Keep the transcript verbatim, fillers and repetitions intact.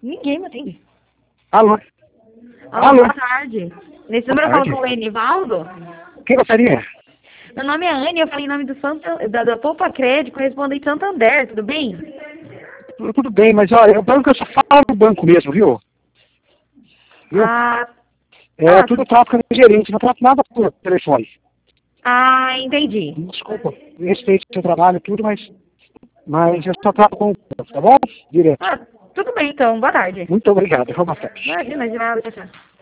Ninguém me atende. Alô? Alô, Alô? boa tarde. Nesse número eu tarde. falo com o Enivaldo. Quem gostaria? Meu nome é Anne, eu falei em nome do Santa, da, da Poupa Crédito, correspondente de Santander, tudo bem? Tudo bem, mas olha, o banco eu só falo do banco mesmo, viu? Viu? Ah, É ah, tudo tráfico de gerente, não trato nada por telefone. ah, entendi. Desculpa, respeito o seu trabalho e tudo, mas, mas eu só trato com o banco, tá bom? Direto. Ah, tudo bem então, boa tarde. Muito obrigado, foi bastante. Imagina, de nada, tchau, tchau.